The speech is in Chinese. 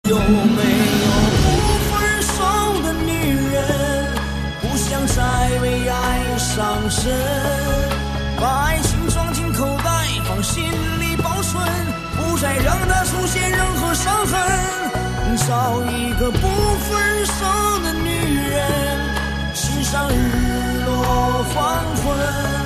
有没有不分手的女人，不想再为爱伤神，把爱情装进口袋，放心里保存，不再让它出现任何伤痕。找一个不分手的女人，欣赏日落黄昏。